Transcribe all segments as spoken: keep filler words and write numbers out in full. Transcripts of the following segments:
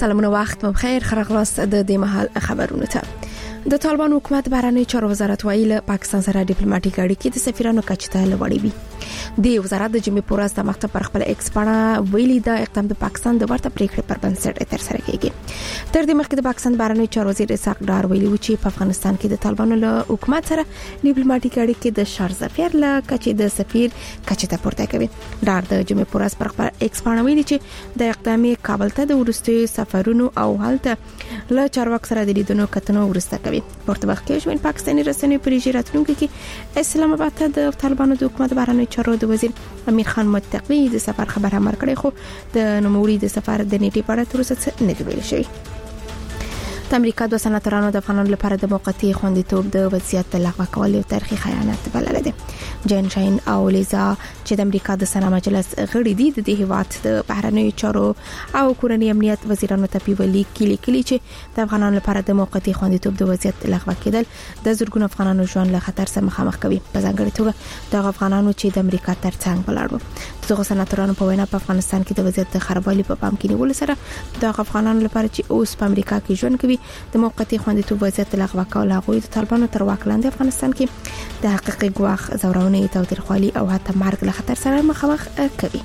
سلامونه وخت مو بخیر خرغلاس د دې محل خبرونه ته د طالبان حکومت بهرنی چارو وزارت ویل پاکستان سره ډیپلوماټیک اړیکې د سفیرانو کچته لوړې وي د وزارت د جمعې پورز د مخته پر خپل ایکس باندې ویلي دا اقدام د پاکستان د ورته پریکړې پر بنسټ تر سره کیږي تر دې مخکې د پاکستان بهرنی چارو وزیر اسحاق ډار ویلي و چې په افغانستان کې د طالبانو له حکومت سره ډیپلوماټیک اړیکې د شار ظفر له کچې د سفیر کچته پورته کوي ډار د جمعې پورز پر خپل ایکس باندې ویلي چې د اقدامي کابل ته د ورستي سفرونو او حالت له چارواک سره د لیدونو کتنو ورسته کوي پورته وخت کې شوین پاکستاني رسنیو پریژې راتلونکي کې اسلام آباد ته د طالبانو د حکومت بهرنی چارو د وزیر امیر خان متقی د سفر خبر هم ورکړي خو د نوموړي د سفر د نیټې په اړه تر اوسه نه دی ویل شوی د امریکا د سناتورانو د افغانانو لپاره د موقتی خوندیتوب د وضعیت لغوه کول یو تاریخي خیانت بلل دي جین شاین او لیزا چې د امریکا د سنا مجلس غړي دي د هیواد د بهرنی چارو او کورنی امنیت وزیرانو ته پیولي کلی کلی چې د افغانانو لپاره د موقتی خوندیتوب د وضعیت لغوه کېدل د زورګون افغانانو ژوند له خطر سره مخامخ کوي په ځانګړي توګه د افغانانو چې د امریکا ترڅنګ ولاړو دغه سناتورانو په وینا په افغانستان کې د وضعیت د خرابوالي په پام کې نیول سره د افغانانو لپاره چې اوس په امریکا کې ژوند کوي د موقتی خوندیتوب وضعیت لغوه کول هغه د طالبانو تر واک لاندې افغانستان کې د حقیقي ګواخ زورونه تاوتریخوالي او حتی مرګ له خطر سره مخامخ کوي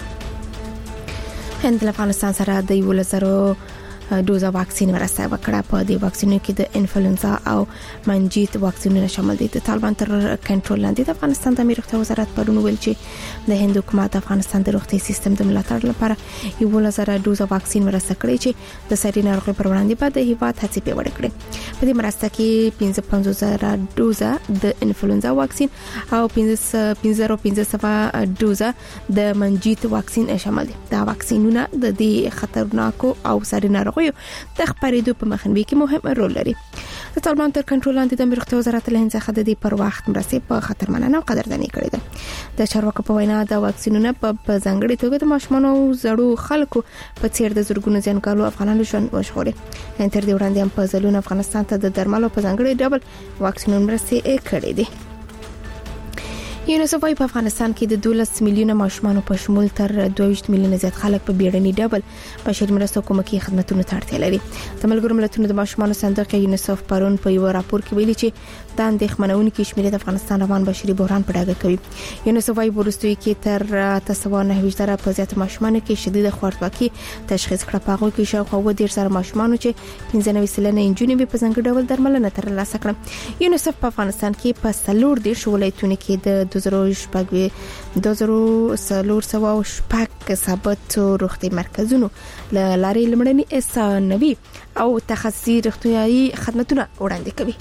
هند له افغانستان سره د یو لزرو دوزه واکسین مرسته وکړه په دې واکسینو کې د انفلوئنزا او منجیت واکسینونه شامل دي د طالبان تر کنټرول لاندې د افغانستان د امنیت روغتیا وزارت پرون ویل چې د هند حکومت افغانستان د روغتي سیستم د ملاتړ لپاره یو لزر دوزه واکسین مرسته کړي چې د ساري ناروغي پر وړاندې په د هیواد هڅې پیوړې کړې په دې مرسته کې پنځه پنځوس زره دوزه د انفلوئنزا واکسین او پنځه سوه دوزه د منجیت واکسین شامل دي دا واکسینونه د دې خطرناکو او ساري ناروغي د خبرېدو په مخنیوي کې مهم رول لري د طالبان تر کنټرول لاندې د امنیت روغتیا وزارت له هند څخه د دې پر وخت مرسته په خطر مننه او قدرداني کړې ده د چارواکو په وینا د واکسینونو په ځانګړي توګه د ماشومانو او زړو خلکو په څیر د زورګونو ځنګالو افغانانو ژوند وژغوري تر دې وړاندې هم په ځلون افغانستان ته د درملو په ځانګړي ډول واکسینونه مرسته کړې دي یونیسف په افغانستان کې د دولس میلیونه ماشومان په شمول تر دوه میلیونه زیات خلک په بیړني ډول بشري مرستو کومکي خدماتونو ته اړتیا لري د ملګرو ملتونو د ماشومان صندوق یونیسف پرون په یو راپور کې ویلي چې د اندېښمنونکو شمېر د افغانستان روان بشري بحران په ډاګه کوي یونیسف وايي ورستوي کې تر تاسو نه ویشتره په زیات ماشومان کې شدید خوارځواکي تشخیص کړه په هغه کې شاوخوا ډیر سره ماشومان چې پنځه نوي سلنه انجونې په څنګه ډول درملنه ترلاسه کړه یونیسف په افغانستان کې په سلور دیر ولایتونو کې د دوه زره شپږ دوه زره سلور سو شپږ ثابت روغتي مرکزونو لارې لمړني اسانوي او تخصصي روغتيایي خدماتونه وړاندې کوي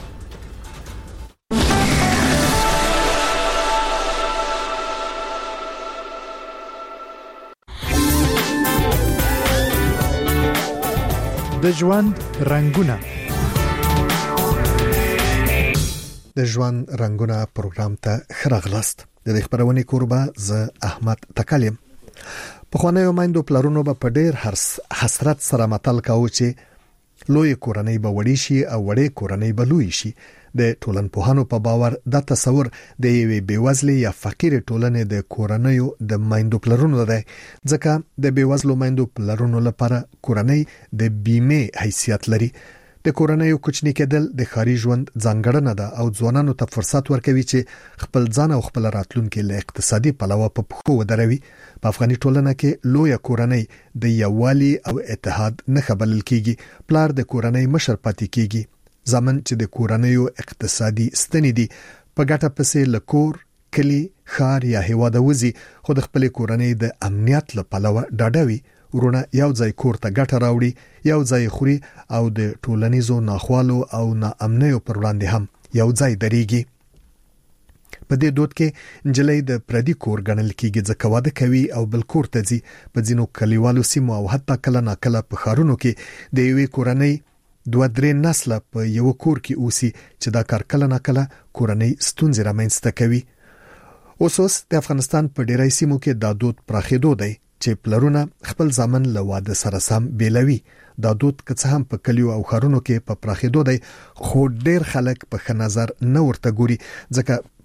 د ژوند رنگونه د ژوند رنگونه پروګرام ته خراغلاست د خبرونه کوربه ز احمد تکلم په خوانیو مایندو پلارونو په ډیر حسرت سره متل کاوه چې لوی کورنۍ به وړي شي او وړي کورنۍ به لوی شي د ټولنپوهانو په باور د تصور د یوې بیوزلې یا فقیر ټولنې د کورنۍ د مایندو پلارونو ده ځکه د بیوزلو مایندو پلارونو لپاره کورنۍ د بیمه حیثیت لري د کورنۍ کوچنی کېدل د خاري ژوند ځانګړنه ده او ځوانانو ته فرصت ورکوي چې خپل ځان او خپل راتلونکي له اقتصادي پلوه په پخو ودروي په افغاني ټولنه کې لوی کورنۍ د یووالي او اتحاد نه خبرل کیږي پلار د کورنۍ مشر پاتې کیږي ځمن چې د کورنۍ اقتصادي ستنې دي په ګټه پسې لکور کلی خار یا هیواد وزي خو د خپل کورنۍ د امنیت لپاره ډاډوي ورونه یو ځای کور ته ګټه راوړي یو ځای خوري او د ټولنیزو ناخوالو او ناامنیو پر وړاندې هم یو ځای درېږي په دې دوت کې انجلۍ د پردي کور ګڼل کېږي ځکه واده کوي او بل کور ته ځي په ځینو کلیوالو سیمو او حتی کله ناکله په ښارونو کې د یوې کورنۍ دوه درې نسله په یو کور کې اوسي چې دا کار کله ناکله کورنۍ ستونزې رامنځته کوي اوس اوس د افغانستان په ډیری سیمو کې دا دود پراخېدو دی چې پلرونه خپل ځامن له واده سره سم بیلوي دا دود که څه هم په کلیو او ښارونو کې په پراخېدو دی خو ډیر خلک په ښه نظر نه ورته ګوري ځکه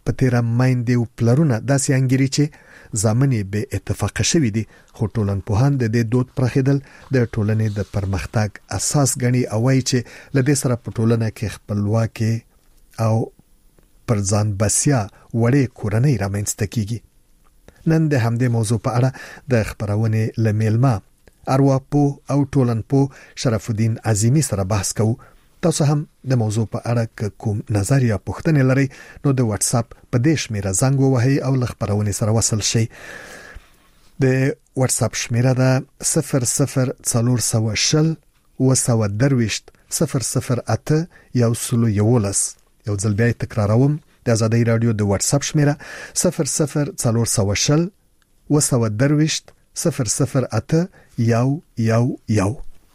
په تیر مایندې او پلرونه داسې انګری چې ځامنې به اتفاق شوي دي خو ټولنپوهان د دې دود پرخیدل د ټولنې د پرمختګ اساس غني او وايي چې لدې سره په ټولنه کې خپلواکي او پر ځان بسیا وړې کورنۍ رامنځته کیږي. نن د همدې موضوع په اړه د خبرونه لمیلما ارواپو او ټولنپو شرف الدین عظیمی سره بحث کوو. تاسو هم د موضوع په اړه کوم نظر یا پوښتنه لرئ نو د واتس اپ په دې شمیره زنګ ووهئ او له خبرونه سره وصل شئ. د واتس اپ شمیره ده صفر صفر څلور سوه شل اوه سوه درویشت صفر صفر اته یو سلو یولس. یو ځل بیا تکراروم د آزادۍ رادیو د واتس اپ شمیره صفر صفر څلور سوه شل اوه سوه درویشت صفر صفر اته یو یو یو.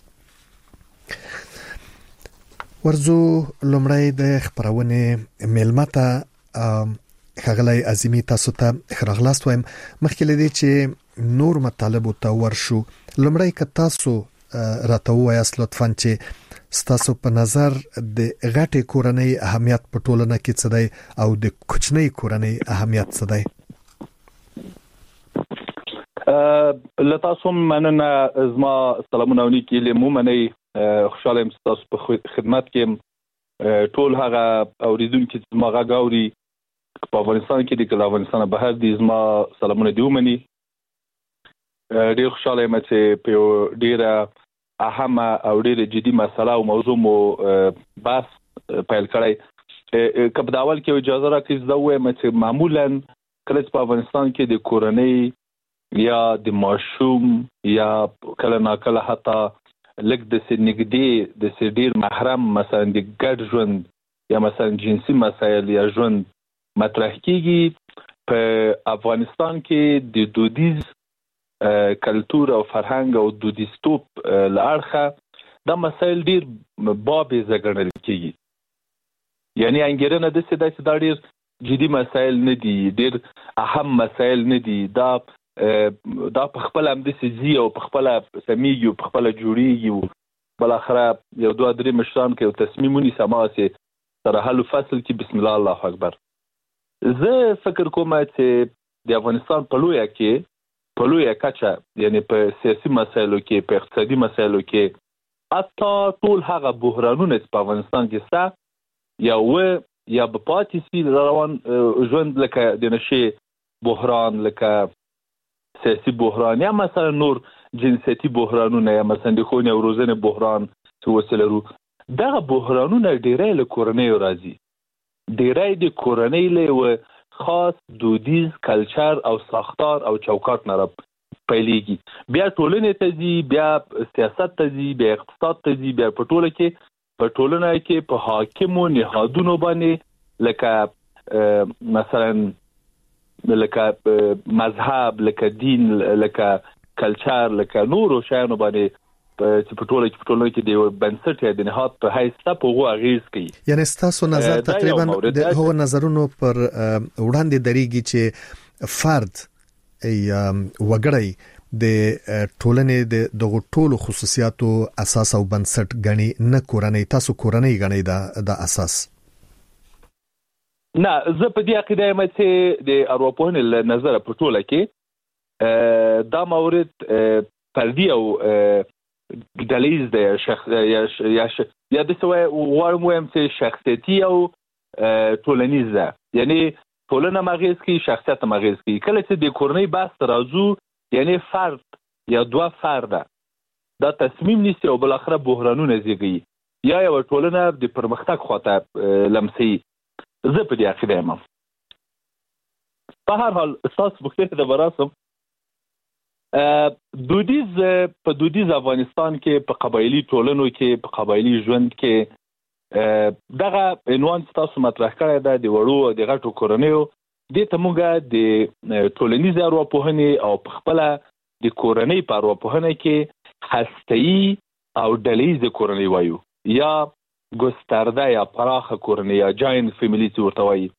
ورزو لومړی د خبرونه میلمته خغلای عظیمی تاسو ته خراغلاست وایم. مخکې لدی چې نور مطالب ته ورشو لومړی ک تاسو راته وایاست لطفاً چې ستاسو په نظر د غټي کورنۍ اهمیت په ټولنه کې څه دی او د کوچنۍ کورنۍ اهمیت څه دی؟ ا لتاسو مننه زما سلامونه ونیکی له مومنی خوشاله یم تاسو په خدمت کې ټول هغه اوریدونکو چې زما غاوري په افغانستان کې د افغانستان بهر دي زما سلامونه دی ومني. ډیر خوشاله یم چې په ډیره اهمه او ډیره جدي مسله او موضوع مو بحث پیل کړی. کله د اول کې اجازه راکړئ زه وایم چې معمولا کله په افغانستان کې د کورنۍ یا د ماشوم یا کله ناکله حتی لږ د سنګدي د سډیر محرم مثلا د ګډ ژوند یا مثلا جنسي مسایل یا ژوند مطرح کیږي. په افغانستان کې د دودیز کلچر او فرهنګ او دودیستوب لارخه دا مسایل ډیر بابي زګړل کیږي. یعنی انګرنه د څه د څه ډیر جدي مسایل نه دي، ډیر اهم مسایل نه دي. دا دا په خپل هم د سيزي او په خپل سميږي په خپل جوړيږي. بل اخره یو دوه درې مشران کې تصمیمونی سماسي سره حل فصل کې بسم الله الله اکبر. زه فکر کوم چې د افغانستان په لویه کې په لویه کچه یعنی په سیاسي مسایلو کې په اقتصادي مسایلو کې اته ټول هغه بحرانونه په افغانستان کې ستا یا و یا په پاتې سي روان ژوند لکه د نشي بحران لکه سیاسي بحران یا مثلا نور جنسيتي بحرانونه یا مثلا د خونې او روزنه بحران څه وسلرو. دا بحرانونه ډیرای له کورنۍ راځي، ډیرای د کورنۍ له خاص دودیز کلچر او ساختار او چوکاټ نه پیلېږي. بیا ټولنې ته ځي، بیا سیاست ته ځي، بیا اقتصاد ته ځي، بیا په ټوله کې په ټولنه کې په حاکمو نهادونو باندې لکه مثلا لکه مذهب لکه دین لکه کلچر لکه نورو شیانو باندې چې په ټوله کې په ټوله کې د بنسټ د نهاد په حیث ته په غو اغیز کوي. یعنی تاسو نظر تقریبا د هو نظرونو پر وړاندې دریږي چې فرد یا وګړی د ټولنې د دغه ټولو خصوصیاتو اساس او بنسټ غني نه کورنۍ. تاسو کورنۍ غني دا د اساس؟ نه، زه په دې عقیده یم چې د اروپايانو له نظره په ټوله کې دا مورد فردي او ډلیز د شخص یا یا د څه وایي وایم چې شخصیتي او ټولنیز ده. یعنی ټولنه مغز کې شخصیت مغز کې کله چې د کورنۍ بحث راځو یعنی فرد یا دوه فرد دا تصمیم نیسي او بل اخره بحرانونه زیږي یا یو ټولنه د پرمختګ خواته لمسي. زه په دې عقیده یم. په هر حال اساس بوخته د براسم دودیز په دودیز افغانستان کې په قبایلی ټولنو کې په قبایلی ژوند کې دغه عنوان تاسو مطرح کړی دا د وړو د غټو کورنیو د تموګه د ټولنیز ارواپوهنې او په خپل د کورنۍ په ارواپوهنه کې هسته‌ای او ډلیز کورنۍ وایو یا ګسترده یا پراخه کورنۍ یا جاینټ فیملی ورته وایي.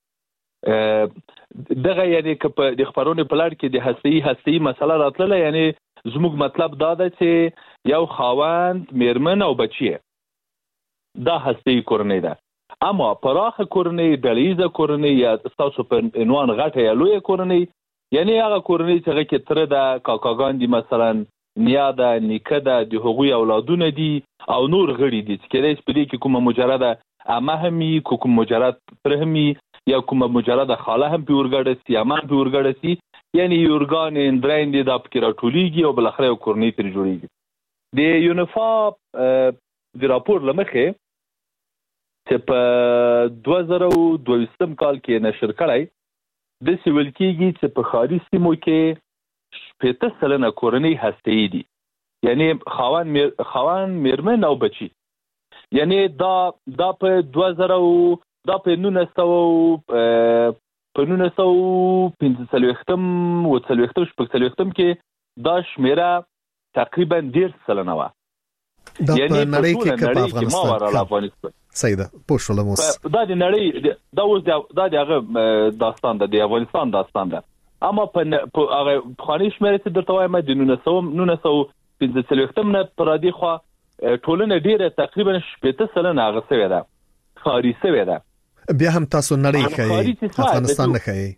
دغه یعنی که په د خبرونې په لړ کې د هسته‌ای هسته‌ای مسله راتله یعنی زموږ مطلب دا ده چې یو خاوند میرمن او بچی دا هسته‌ای کورنۍ ده. اما پراخه کورنۍ ډلهیزه کورنۍ یا تاسو په عنوان غټه یا لویه کورنۍ یعنی هغه کورنۍ چې هغه کې تر د کاکاګان دي مثلا نیا ده نیکه ده د هغوی اولادونه دي او نور غړي دي چې کله سپدي کې کومه مجرده امه همي کوم مجرد پرهمي یا کومه مجرده خاله هم پیورګړه سي امه پیورګړه سي یعنی یورګان اندرین دي د پکراټولیږي او بل اخره کورنۍ تر جوړیږي د یونیفا د راپور لمخه چې په دوه زره او دوه کال کې نشر کړای د سیول کېږي چې په خاري سیمو کې شپږ سلنه کورنۍ هسته‌ای دي یعنی خاوان میر خاوان میرمن او بچي یعنی دا دا په دوه زره دا په نولس په نولس سوه پنځه څلوېښتم او څلوېښتم شپږ څلوېښتم کې دا شمیره تقریبا ډېر سلنه وه دا په نړۍ کې په افغانستان سیده پوښتنه مو دا د نړۍ دا اوس دا د هغه داستان ده د افغانستان داستان ده اما په هغه خاني شمیره چې درته وایم د نولس سوه پنځه څلوېښتم نه پر دې خوا ټولنه ډېره تقریبا شپږ سلنه هغه سوې ده خاري سوې ده بیا هم تاسو نړۍ ښایي افغانستان نه ښایي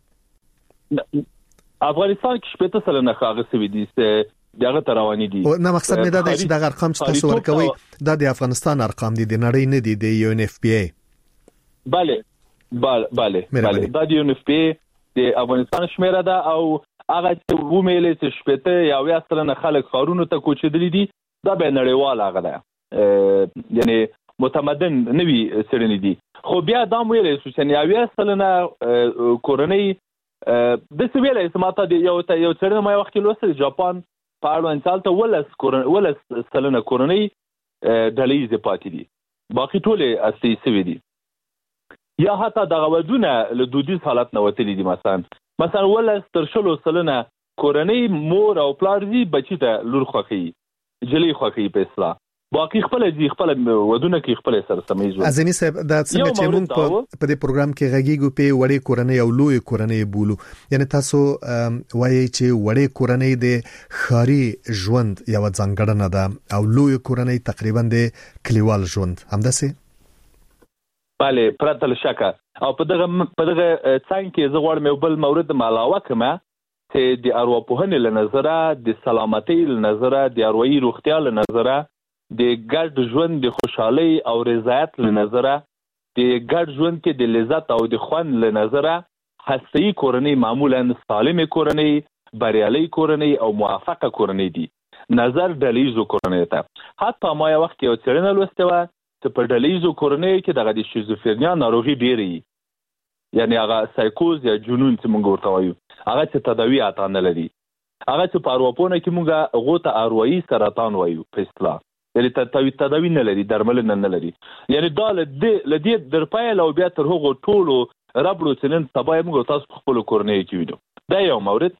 افغانستان کې شپږ سلنه هغه سوي دي چې دغه تروانی دي نه مقصد مې دا دی چې د ارقام چې تاسو ورکوي دا د افغانستان ارقام دي د نړۍ نه دي د یو ان اف پی ای bale bale bale bale دا د یو ان اف پی ای د افغانستان شمیره ده او هغه چې ومېلې چې شپږ یا اویا سلنه خلک خارونو ته کوچېدلي دي دا به نړیوال هغه ده یعنی متمدن نوي سړنی دي خو بیا دا ویلې چې اویا سلنه کورنۍ د سویلې سماته دی یو ته یو څرنه ما وخت لوستل جاپان په اړوند چالت ولس کورن ولس سلنه کورنۍ ډلېز پاتې دي باقي ټول اصلي سوي دي یا حتی د غوډونه له دودیز حالت نه وتلي دي مثلا مثلا ولس تر شلو سلنه کورنۍ مور او پلار دي بچی ته لور خوخي جلی خوخي په اصلاح باقي خپل دي خپل ودونه کې خپل سره سمېږي ازمي صاحب دا څنګه چې موږ په دې پروګرام کې غږیږو په وړې کورنۍ او لوی کورنۍ بولو یعنی تاسو وایي چې وړې کورنۍ د خاري ژوند یو ځانګړنه ده او لوی کورنۍ تقریبا د کلیوال ژوند همداسې bale پرته لشکه او په دغه په دغه څنګه کې زه غواړم یو بل مورد ملاوه کما چې د ارواپوهنې له نظره د سلامتۍ له نظره د اروایي روغتیا له نظره د ګډ ژوند د خوشحالي او رضایت له نظره د ګډ ژوند کې د لذت او د خوند له نظره هسته‌ای کورنۍ معمولا سالمه کورنۍ بریالي کورنۍ او موافقه کورنۍ دي نظر ډلېزو کورنۍ ته حتی ما یو وخت یو څرنه لوسته و چې په ډلېزو کورنۍ کې دغه د شیزوفرنیا ناروغي ډېری یعنی هغه سایکوز یا جنون چې موږ ورته وایو هغه چې تداوی اته نه لري هغه چې په اروپونه کې موږ غوته اروایي سرطان وایو په اصطلاح یعنی تداوی نه لري درمل نه نه لري یعنی دا لدی در پایل او بیا تر هغه ټولو ربړو سنن سبا موږ تاسو خپل کورنۍ کې وینو دا یو مورد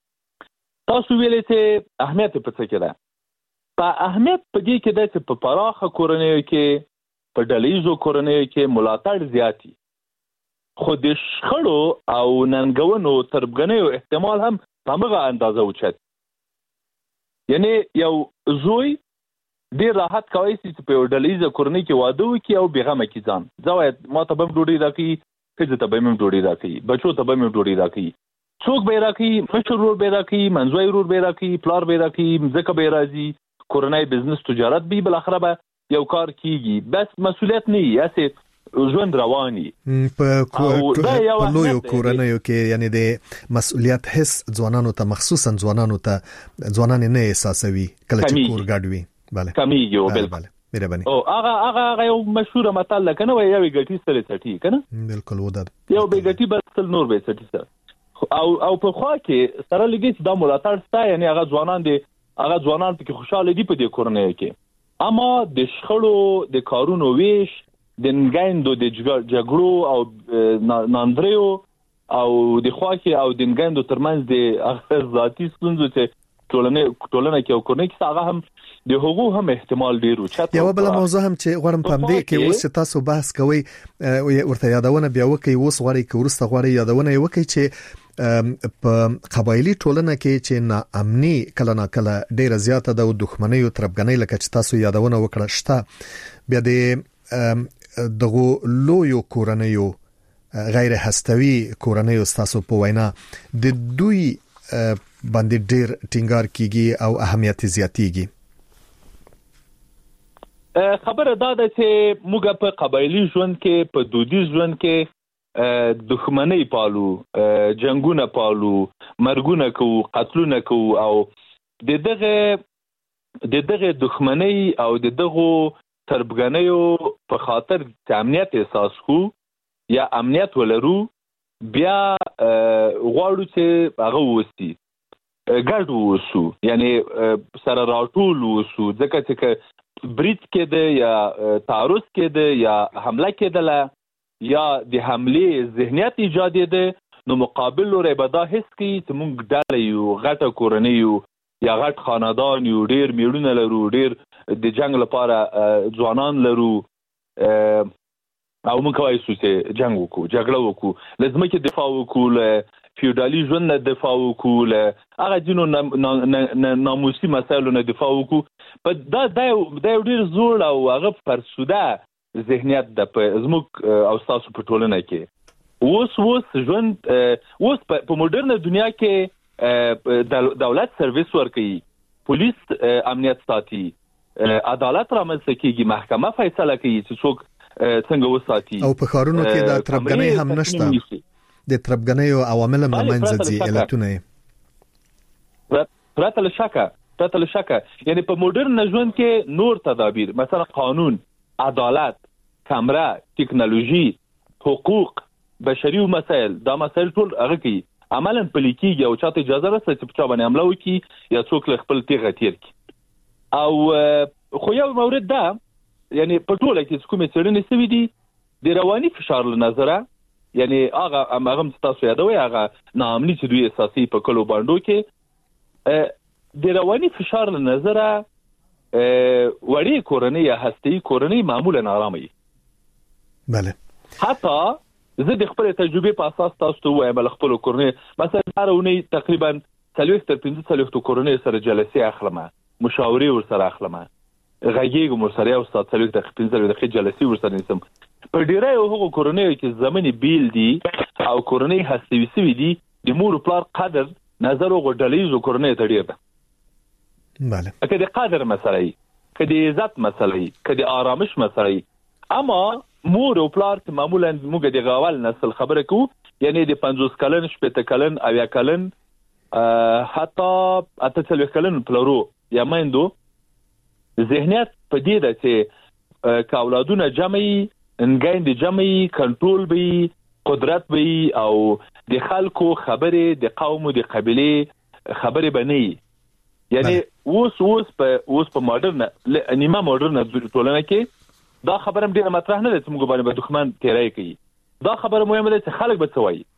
تاسو ویلې چې اهمیت په څه کې ده په اهمیت په دې کې ده چې په پراخه کورنۍ کې په ډلېزو کورنۍ کې ملاتړ زیاتی خو د شخړو او ننګونو تربګنیو احتمال هم په هغه اندازه اوچت یعنی یو زوی ډیر راحت کوي چې په ډلېزه کورنۍ کې واده وکړي او بیغمه کې ځان زوید ما ته به ډوډۍ راکړي کله ته به مې ډوډۍ راکړي بچو ته به مې ډوډۍ راکړي څوک به راکړي مشر ور به راکړي منځوي ور به راکړي پلار به راکړي ځکه به راځي کورنۍ بزنس تجارت به بل اخره به یو کار کیږي بس مسؤلیت نه یاسه ژوند رواني په لوی کورنۍ کې یعنی د مسؤلیت حس ځوانانو ته مخصوصا ځوانانو ته ځوانان نه احساسوي کله چې کور ګډوي bale کمیږي او بل bale مهرباني او هغه هغه یو مشهور متل کنه وای یو ګټي سره چټي کنه بالکل ودا یو به ګټي بس نور به چټي سره او او په خوا کې سره لګي د ملاتړ ستا یعنی هغه ځوانان دي هغه ځوانان ته خوشاله دي په دې کورنۍ کې اما د شخړو د کارونو ویش د نګاندو د جګړو او ناندریو او د خوا کې او د نګاندو ترمنځ د ذاتی ستونزو چې ټولنه ټولنه کې او کورنۍ کې هغه هم د حقوق هم احتمال ډیر او چاته یو بل موضوع هم چې غواړم پام دی کې اوس تاسو بحث کوي ورته یادونه بیا وکي اوس غواړي کې ورسته غواړي یادونه وکي چې په قبایلی ټولنه کې چې ناامني کله نا کله ډیره زیاته ده او دښمنۍ او تربګنۍ لکه چې تاسو یادونه وکړه شته بیا د دغه لویو کورنیو غیر هستوي کورنیو تاسو په وینا د دوی باندې ډیر ټینګار کیږي او اهمیت زیاتیږي. خبره دا ده چې موږ په قبایلی ژوند کې په دودیز ژوند کې دښمنۍ پالو، جنگونه پالو، مرګونه کوو، قتلونه کوو او د دغه د دغه دښمنۍ او د دغه تربګنیو په خاطر چې امنیت احساس کو یا امنیت ولرو بیا غواړو چې هغه وستي ګډ ووسو، یعنی سره راټول ووسو، ځکه چې برید کېده یا تعرض کېده یا حمله کېدله یا د حملې ذهنیت ایجاد کېده، نو مقابل لوري به دا حس کوي چې موږ ډله یو، غټه کورنۍ یو یا غټ خاندان یو، ډیر میړونه لرو، ډیر د جنگ لپاره ځوانان لرو او موږ کولی شو چې جنگ وکړو، جګړه وکړو، له ځمکې دفاع وکړو، له فیوډالي ژوند نه دفاع وکړو، له هغه ځینو ناموسي مسایلو نه دفاع وکړو. دا دا یو ډیر زوړ او هغه فرسوده ذهنیت ده په زموږ او ستاسو په ټولنه کې. اوس اوس ژوند اوس په موډرنه دنیا کې دولت سرویس ورکوي، پولیس امنیت ساتي، عدالت رامنځته کیږي، محکمه فیصله کوي چې څوک څنګه وساتي، او په ښارونو کې د تربګنۍ هم نشته، د تربګنۍ عوامل هم منځ ځي علتونه پرته له شکه پرته له شکه یعنی په موډرن ژوند کې نور تدابیر، مثلا قانون، عدالت، کمره، ټکنالوژي، حقوق، بشري مسایل، دا مسایل ټول هغه کوي عملاً پلي کېږي او چاته اجازه رسي چې په چا باندې حمله وکړي یا څوک له خپل تیغه تیر کړي. او خو یو مورد ده، یعنی په ټوله کې کومې څېړنې شوي دي د رواني فشار له نظره، یعنی هغه هغه هم تاسو یادوي هغه ناامني چې دوی اساسي په کلو باندو کې د رواني فشار له نظره وړې کورنۍ یا هسته‌ایي کورنۍ معمولاً آرامه وي. بله حتی زه د خپل تجربه په اساس تاسو ته وایم، بل خپل کورنۍ مثلا هر اونۍ تقریبا څلوېښت تر پنځه څلوېښت کورنۍ سره جلسې اخلم، مشاورې ورسره اخلم، غږیږم ورسره یو ساعت څلوېښت دقیقې پنځه دقیقې جلسې ورسره نیسم. په ډیری هغو کورنیو کې زمینې بیل دي او کورنۍ هستوي سوي دي، د مور پلار قدر نظر او ډلهیزو کورنۍ ته ډیر ده. بله که د قدر مسله وي، که د عزت مسله وي، که د آرامش مسله وي، اما مور او پلار ته معمولا موږ د غوال نسل خبره کوو، یعنی د پنځوس کلن، شپېته کلن، اویا کلن، حتی اته څلوېښت کلن پلرو یا میندو ذهنیت په دې ده چې که اولادونه جمع وي، انګیندې جمع وي، کنټرول به وي، قدرت به وي او د خلکو خبرې د قوم او د قبیلې خبرې به نه وي. یعنی اوس اوس په اوس په ماډرن نیمه ماډرن ټولنه کې دا خبره هم ډیره مطرح نه ده چې موږ باندې به دښمن تیری کوي. دا خبره مهمه ده چې خلک به څه وایي.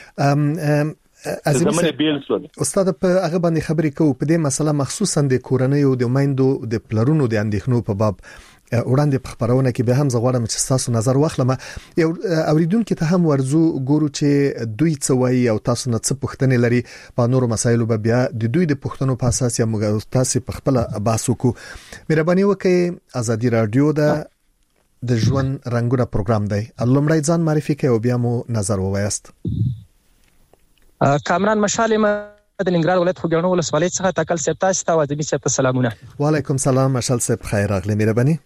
استاد په هغه باندې خبرې کوو په دې مسله، مخصوصا د کورنۍ او د میندو د پلرونو د اندېښنو په باب وړاندې په خبرونه کې به هم زغواړم چې تاسو نظر واخلم. یو اوریدونکو ته هم ورزو ګورو چې دوی څه وایي او تاسو نه څه پوښتنې لري په نورو مسایلو به بیا د دوی د پوښتنو په اساس یا موږ تاسو په خپل بحث وکړو. مهرباني وکړئ، ازادي رادیو د د ژوند رنگونه پروګرام دی، لومړی ځان معرفي کړئ او بیا مو نظر ووایاست. کامران مشال ما د ننګرهار ولایت خوګانو ولسوالۍ څخه تکل سیب تاسو ته وادي سیب سلامونه. وعلیکم سلام مشال سیب، خیر راغلی، مهرباني.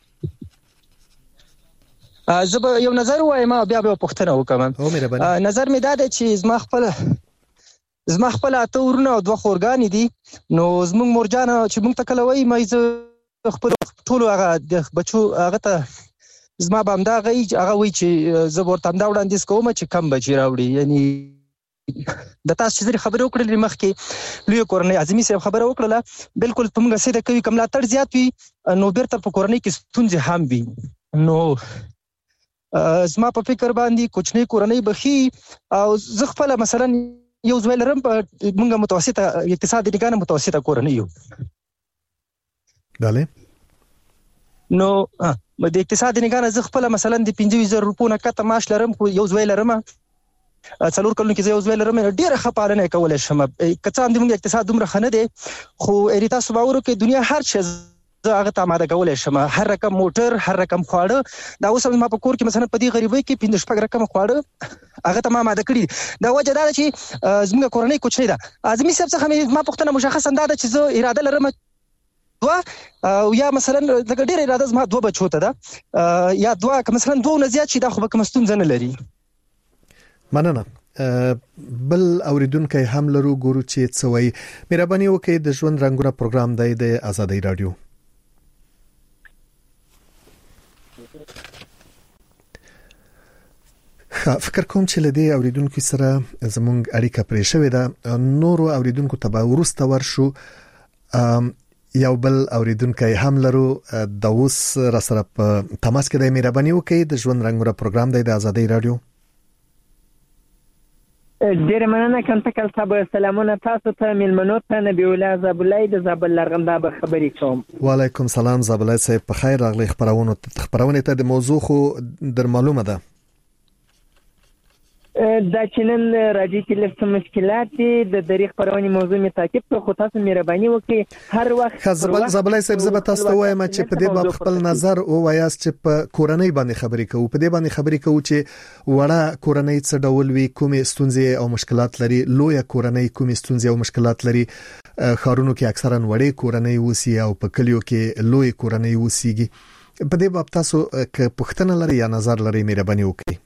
زه به یو نظر وایم بیا به پوښتنه وکم. او مهرباني. نظر می داده چې زما خپل زما خپل اته ورونه او دوه خورګانی دي، نو زموږ مورجان چې موږ تکلوي مې زه خپل ټول هغه د بچو هغه ته زما به همدا غي هغه وی چې زه ورته همدا وړاندیز کوم چې کم بچی راوړي. یعنی د تاسو چې خبرې وکړلې مخکې لوی کورنۍ اعظمي صاحب خبره وکړه، بالکل په موږ سره کوي کوم ملاتړ زیات وي نو بیرته په کورنۍ کې ستونزې هم وي. نو زما په فکر باندې کوچنۍ کورنۍ بخي او زه خپل مثلا یو ځویل رم په موږ متوسطه اقتصادي نگاه متوسطه کورنۍ یو. بله نو د اقتصادي نگاه زه خپل مثلا د پنځه زره روپو نه کته معاش لرم، خو یو ځویل رم څلور کلونو کې یو ځویل رم ډیره خپارنه کولای شم. کڅام د موږ اقتصاد دومره خنه دی، خو اریتا سباورو کې دنیا هر څه زه هغه ته آماده کولای شم. هر رقم موټر، هر رقم خواړه، دا اوس ما په کور کې مثلا په دې غریبۍ کې پنځه شپږ رقم خواړه هغه ته ما آماده کړي. دا وجه دا ده چې زموږ کورنۍ کوچنۍ ده. اعظمي صاحب څخه ما پوښتنه مشخصا دا ده چې زه اراده لرم دوه او یا مثلا لکه ډېر اراده زما دوه بچو ته ده یا دوه که مثلا دوه نه زیات شي دا خو به کوم ستونزه نه لري. مننه. بل اوریدونکو هم لرو ګورو چې څه وایي. مهرباني وکړئ د ژوند رنگونه پروګرام دی د آزادۍ رادیو. فکر کوم چې لدی اوریدونکو سره زموږ اړیکه پرې شوې ده. نورو اوریدونکو ته به ورسته ورشو. یو بل اوریدونکو هم لرو د اوس را سره په تماس کې دی. مهرباني وکړئ د ژوند رنگونه پروګرام دی د آزادۍ رادیو. ډېر مننه کنټکل صاحب. سلامونه تاسو ته، ملمنو ته. نبی الله زابلای د زابل لرغنده به خبرې کوم. وعلیکم سلام زابلای صاحب، په خیر راغلی. خبرونه خبرونه ته د موضوع خو در معلومه ده. دا چې نن راځي چې لږ مشکلات دي د دریغ خبرونې موضوع می تعقیب کړو، خو تاسو مهرباني وکړئ هر وخت خزبل زابلای صاحب زه به تاسو ته وایم چې په دې باب خپل نظر او وایاست چې په کورنۍ باندې خبرې کوو. په دې باندې خبرې کوو چې وړه کورنۍ څه ډول وي، کومې ستونزې او مشکلات لري، لوی کورنۍ کومې ستونزې او مشکلات لري. خارونو کې اکثرا وړې کورنۍ وسی او په کلیو کې لوی کورنۍ وسیږي. په دې باب تاسو که پوښتنه لري یا نظر لري مهرباني وکړئ.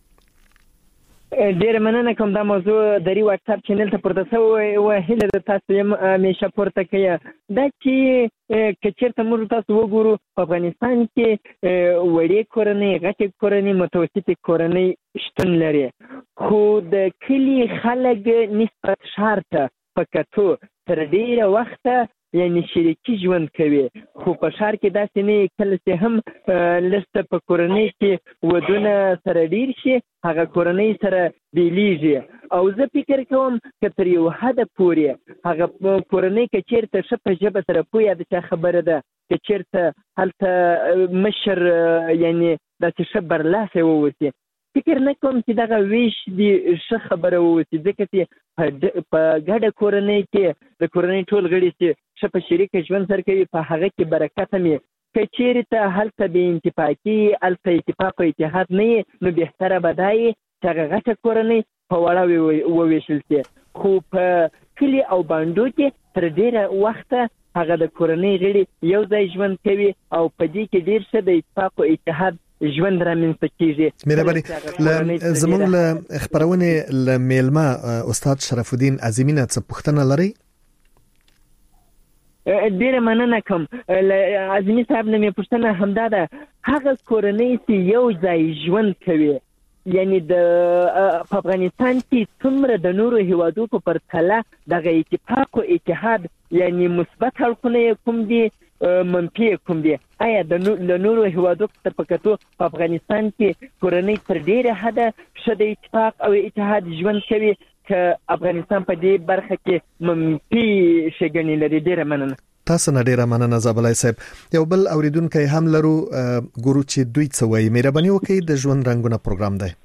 ډیر مننه کوم. دا موضوع دری واتساپ چینل ته پورته شوی و. هله د تاسو یم همیشه پورته کړئ. دا چې کچېرته موږ تاسو وګورو په افغانستان کې وړې کورنۍ، غټې کورنۍ، متوسطې کورنۍ شتون لري، خو د کلی خلک نسبت ښار ته په کتو تر ډیره وخته یعنی شریکي ژوند کوي. خو په ښار کې داسې نه کله چې هم لسته په کورنۍ کې ودونه سره ډیر شي هغه کورنۍ سره بیلیږي. او زه فکر کوم که تر یو حده پورې هغه کورنۍ که چېرته ښه په ژبه سره پوهه د چا خبره ده، که چېرته هلته مشر یعنی داسې ښه برلاسه واوسي، فکر نه کوم چې دغه ویش دی ښه خبره واوسي. ځکه چې په ګډه کورنۍ کې د کورنۍ ټول غړي چې ښه په شریکه ژوند سره کوي په هغه کې برکت هم وي. که چېرته هلته بې اتفاقي، هلته اتفاق او اتحاد نه وي، نو بهتره به دا وي چې هغه غټه کورنۍ په وړه وویشل شي. خو په کلي او بانډو کې تر ډېره وخته هغه د کورنۍ غړي یو ځای ژوند کوي او په دې کې ډېر ښه د اتفاق او اتحاد ژوند رامنځته کیږي. مهرباني زموږ له خبرونه له میلمه استاد شرف الدین عظیمینه څه پوښتنه لري؟ ډیره مننه کوم. عظیمی صاحب نه مې پوښتنه همدا ده، هغه کورنۍ چې یو ځای ژوند کوي یعنی د په افغانستان کې څومره د نورو هیوادو په پرتله دغه اتفاق او اتحاد یعنی مثبت اړخونه کوم دي، منفي کوم دي؟ آیا د نورو هیوادو په کتو په افغانستان کې کورنۍ تر ډیره حده ښه د اتفاق او اتحاد ژوند کوي که افغانستان په دې برخه کې منفي ښېګڼې لري؟ ډیره مننه. تاسو نه ډیره مننه زابلای صاحب. یو بل اوریدونکو هم لرو ګورو چې دوی څه وایي. مهرباني وکړئ د ژوند رنگونه پروګرام دی.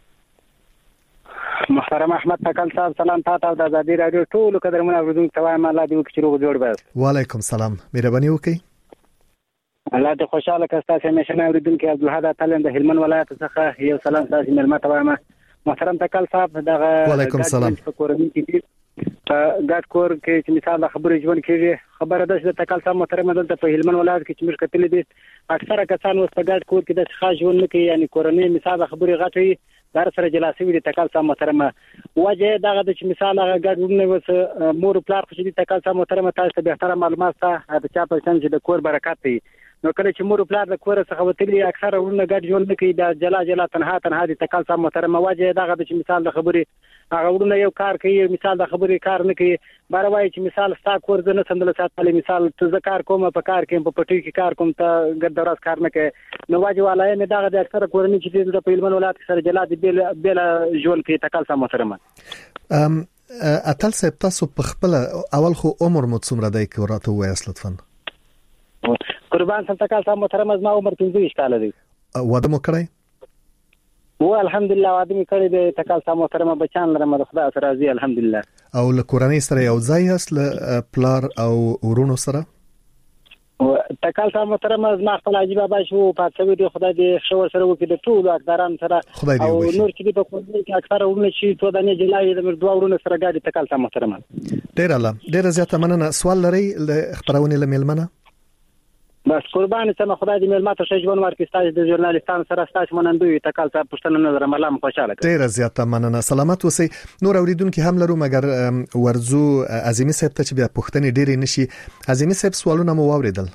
محترم احمد تکل صاحب سلام تاسو د آزادۍ رادیو ټول قدرمن اوریدونکو ته وایم الله دې وکړي چې روغ جوړ بس. وعلیکم سلام. مهرباني وکړئ. الله دې خوشاله کړه. تاسو همیشه اوریدونکو عبدالحد تعلم د هلمند ولایت څخه یو سلام تاسو ملمه ته وایم. محترم تکل صاحب دغه وعلیکم سلام. په کورنۍ کې ګډ کور کې چې مثال خبرې ژوند کېږي خبره ده چې تکل صاحب محترم دلته په هلمند ولایت کې چې موږ کتلې دي اکثره کسان اوس په ګډ کور کې د ښه ژوند نه کوي، یعنی کورنۍ مثال خبرې غټوي در سره جلاسي وي. تکل صاحب محترم وجه دغه د چې مثال هغه ګډ ورونه وس مور پلار خو دې تکل صاحب محترم تاسو ته به احترام معلومات ته د چا په شان چې د کور برکت دی. نو کله چې مور پلار د کور څخه وتلی اکثره ورونه ګډ ژوند نه کوي، د جلا جلا تنها تنها دي. تکل صاحب محترم وجه دغه د چې مثال د خبرې هغه ورونه یو کار کوي، مثال د خبرې کار نه کوي. بار وایي چې مثال ستا کور زه نه سندل ساتلی، مثال ته زه کار کوم په کار کې په پټي کې کار کوم ته ګډ دراز کار نه کوي. نو واجب علای نه دغه د اکثره کورنۍ چې د په هلمند ولایت سره جلا دي بیل بیل ژوند کوي. تکل صاحب محترم ام اتل صاحب تاسو په خپل اول خو عمر مو څومره دی که راته ووایاست لطفا؟ قربان سم تکل صاحب محترم زما عمر پنځه ویشت کاله دی. واده مو کړی؟ و الحمدلله واده مې کړی دی. تکل صاحب محترم بچان لرم د خدای سره راضي الحمدلله. او له کورنۍ سره یو ځای یاست له پلار او ورونو سره؟ تکال صاحب محترم از ما خپل عجیب بابا شو پاتوي دی خدای دې شو سره وکړي د ټول اقداران سره او نور چې په کوم کې اکثر ورونه چې تو د نه جلای د دوه ورونه سره ګاډي تکال صاحب محترم ډیر الله ډیر زیاته مننه. سوال لري خبرونه لملمنه بس قربان سم خدای دې ملمات شه ژوند ورکړي ستاسو د ژورنالیستانو سره ستاسو منندوی تکال صاحب پښتنه نظر ملام خوشاله کړ. ډیر زیاته مننه. سلامت اوسئ. نور اوریدونکو هم لرو مګر ورزو عظیمی صاحب ته چې بیا پښتنې ډېرې نشي. عظیمی صاحب سوالونه مو واوریدل.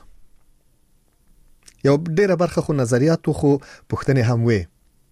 یو ډیره برخه خو نظریاتو خو پښتنې هم وي.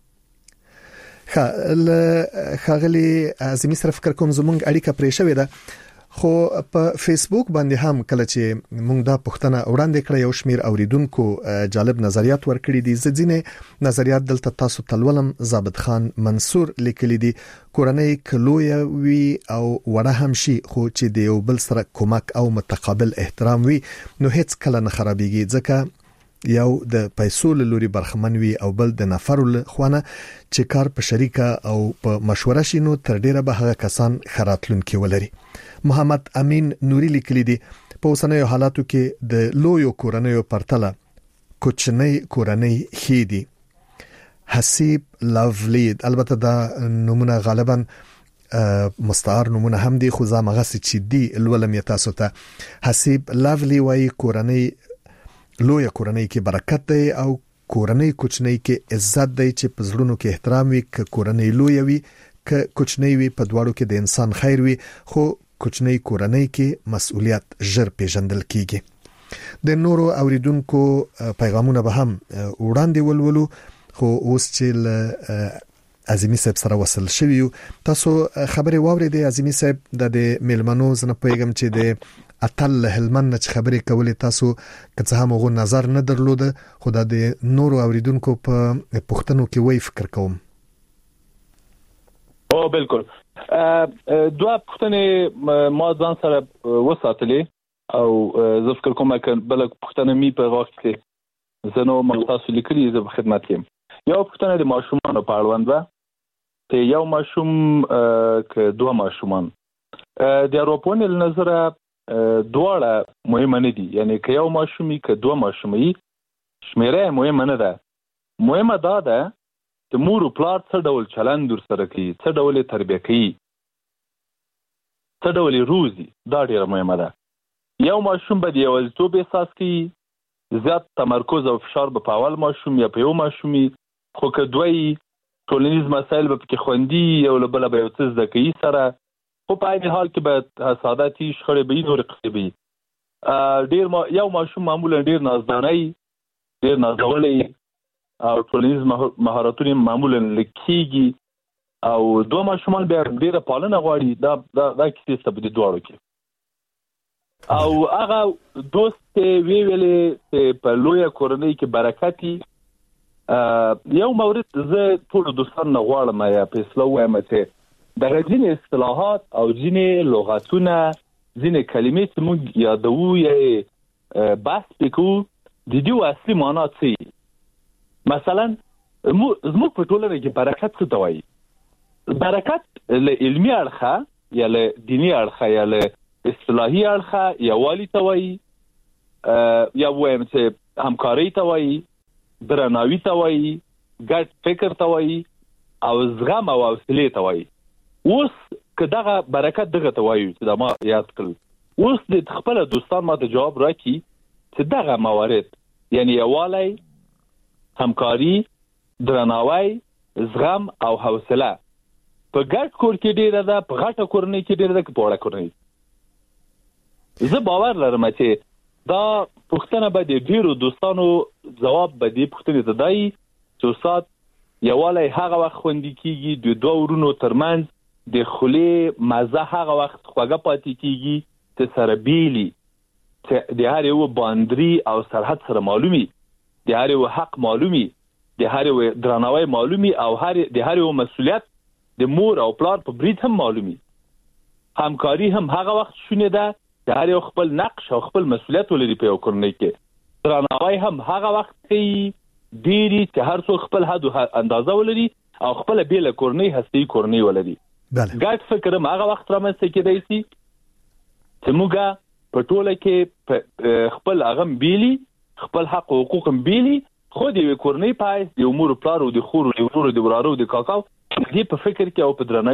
خا خاغلی عظیمی سره فکر کوم زمونږ اړیکه پرې شوې ده خو په فیسبوک باندې هم کله چې موږ دا پښتنه وړاندې کړې یو شمیر اوریدونکو جالب نظریات ورکړي دي. ځینې نظریات دلته تاسو تلولم. ضابط خان منصور لیکلي دي کورنۍ کلویا وی او وړه هم شي خو چې د یو بل سره کومک او متقابل احترام وي نو هیڅ کله نه خرابېږي ځکه یو د پیسو لوري برخمن وي او بل د نفر له خوانه چې کار په شریکه او په مشوره شینو تر ډیره به هغه کسان خراتلونکي ولري. محمد امین نوري لیکلي دي په اوسنیو حالاتو کې د لویو کورنیو پرتله کوچنۍ کورنۍ هېدي. حسیب لافلی البته دا نمونه غالبا مستعار نمونه هم دي خو زما غسی چې دی الولم تاسو ته. حسیب لافلی وای کورنۍ لوی کورنۍ کې برکت دی او کورنۍ کوچنۍ کې عزت دی چې په زړونو کې احترام وي. ک کورنۍ لوی وي ک کوچنۍ وي په دواړو کې د انسان خیر وي خو کوچنۍ کورنۍ کې مسؤلیت ژر پیژندل کیږي. د نورو اوریدونکو پیغامونه به هم وړاندې ولولو خو اوس چې عظیمی صاحب سره وصل شوی تاسو خبرې واورېدې. عظیمی صاحب د میلمنو زنه پیغام چې د اتل هلمن چې خبرې کولې تاسو که څه هم غو نظر نه درلوده خو د نورو اوریدونکو په پښتنو کې وای فکر کوم. او بالکل دوه پښتنې ما ځان سره وساتلې او زه فکر کوم چې بل پښتنه می په وخت کې زنو مختص لیکلي زه په خدمت کې یو پښتنه د ماشومان په اړوند و ته یو ماشوم ک دوه ماشومان د اروپونی نظر دواړه مهمه نه دي. یعنی که یو ماشومي که دوه ماشومي شمیره مهمه نه ده. مهمه دا ده چې مور او پلار څه ډول چلند ور سره کوي څه ډول تربیه کوي څه ډول روزي دا ډیره مهمه ده. یو ماشوم به د یوازیتوب احساس کوي زیات تمرکز او فشار به په اول ماشوم یا په یو ماشومي خو که دوی ټولنیز مسایل به پکې خوندي یو له بله به یو څه زده کوي سره خو په این حال کې به حسادتي شخړې به نور قصبي ډیر ما یو ماشوم معمولا ډیر نازداني ډیر نازولي او ټولنیز مهارتونه معمولا لکېږي او دوه ماشومان به ډیر پالنه غواړي دا دا د کیسې څه په دواړو کې او هغه دوست وی ویلې په لویه کورنۍ کې برکتي یو مورد زه ټول دوستان نه غواړم یا په اسلام وایم چې د ځینې اصطلاحات او ځینې لغاتونه ځینې کلمې چې موږ یادوو یا بحث وکړو د دې اصلي معنا څه. مثلا زموږ په ټولنه کې برکت څه ته وایي؟ برکت له علمي اړخه یا له دیني اړخه یا له اصطلاحي اړخه یووالي ته وایي یا وایم چې همکاري ته وایي درناوي ته وایي ګډ فکر ته وایي او زغم او حوصله ته وایي. اوس که دغه برکت دغه ته وایو چې دا ما یاد کړل اوس د خپل دوستان ما ته جواب راکړي چې دغه موارد یعنی یووالی همکاري درناوی زغم او حوصله په ګډ کور کې ډیره ده په غټه کورنۍ کې ډیره ده که په وړه کورنۍ. زه باور لرم چې دا پوښتنه به د ډیرو دوستانو ځواب به دې پوښتنې ته دی چې استاد یووالی هغه وخت خوندي کیږي د دوه ورونو ترمنځ د خولې مزه هغه وخت خوږه پاتې کیږي چې سره بیلی چې د هر یو باندري او سرحد سره معلومي د هر یو حق معلومي د هر یو درناوی معلومي او هر د هر یو مسؤلیت د مور او پلار په برید هم معلومي. همکاري هم هغه وخت شونه ده د هر یو خپل نقش او خپل مسؤلیت ولري په یو کورنۍ کې. درناوی هم هغه وخت کوي ډیری چې هر څو خپل حد او اندازه ولري او خپل بیل کورنۍ هستي کورنۍ ولري. ګډ فکر هم هغه وخت رامنځته کېدای شي چې موږ په ټوله کې خپل هغه بیلی خپل حق او حقوق بیلي خو د کورنۍ پای د امور پلار او د خور او د ورور د ورارو د کاکاو دې په فکر کې او په درنه